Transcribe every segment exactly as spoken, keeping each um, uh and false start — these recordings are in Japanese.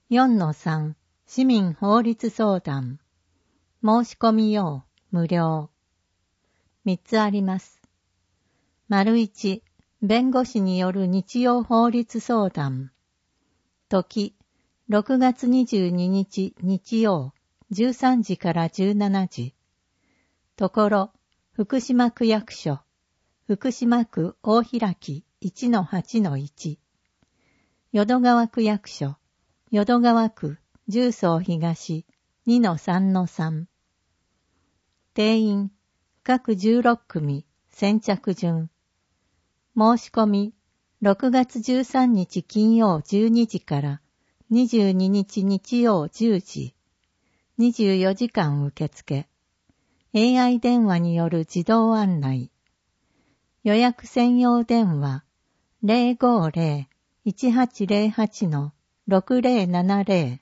よんのさん 市民法律相談。申し込み用、無料。みっつあります。丸いち、弁護士による日曜法律相談。時、ろくがつにじゅうににち日曜、じゅうさんじからじゅうしちじ。ところ、福島区役所、福島区大開 いちのはちのいち。淀川区役所、淀川区十三東 にのさんのさん。定員、各じゅうろっくみ、先着順。申し込み、ろくがつじゅうさんにち金曜じゅうにじからにじゅうににち日曜じゅうじ。にじゅうよじかん受付。エーアイ 電話による自動案内。予約専用電話 ゼロごゼロ いちはちゼロはち ろくゼロななゼロ。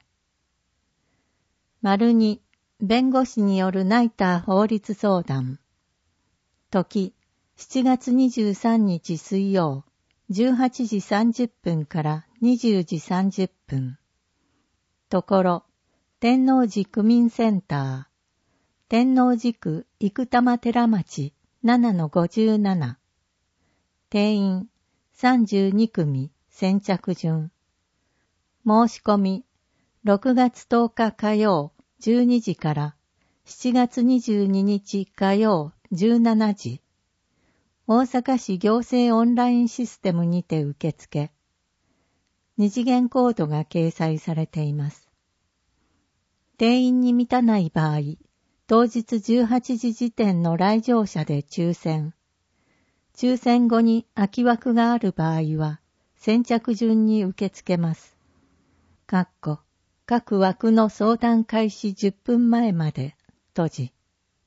丸に、弁護士によるナイター法律相談。時、しちがつにじゅうさんにち水曜、じゅうはちじさんじゅっぷんからにじゅうじさんじゅっぷん。ところ、天王寺区民センター。天王寺区生玉寺町 ななのごじゅうなな。定員さんじゅうにくみ先着順。申し込みろくがつとおか火曜じゅうにじからしちがつにじゅうににち火曜じゅうしちじ。大阪市行政オンラインシステムにて受付。二次元コードが掲載されています。定員に満たない場合、当日じゅうはちじ時点の来場者で抽選。抽選後に空き枠がある場合は、先着順に受け付けます。かっこ、各枠の相談開始じゅっぷんまえまで、閉じ。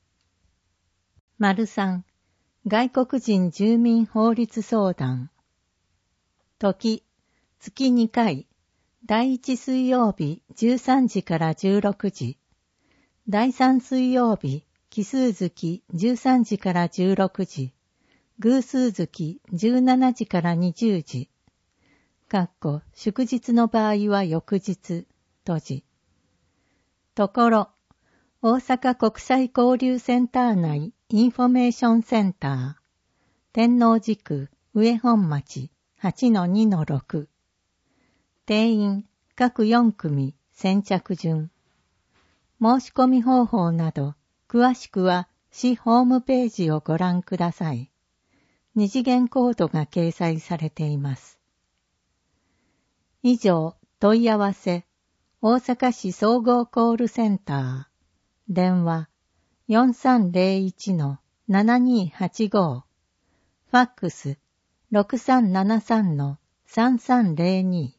丸さん、外国人住民法律相談。時、月にかい、だいいち水曜日じゅうさんじからじゅうろくじ。だいさん水曜日、奇数月じゅうさんじからじゅうろくじ。偶数月じゅうしちじからにじゅうじ。かっこ祝日の場合は翌日、閉じ。ところ、大阪国際交流センター内インフォメーションセンター。天王寺区上本町 はちのにのろく。定員各よんくみ先着順。申し込み方法など、詳しくは市ホームページをご覧ください。二次元コードが掲載されています。以上、問い合わせ、大阪市総合コールセンター、電話 よんさんゼロいちのななにはちご、ファックス ろくさんななさんのさんさんゼロに。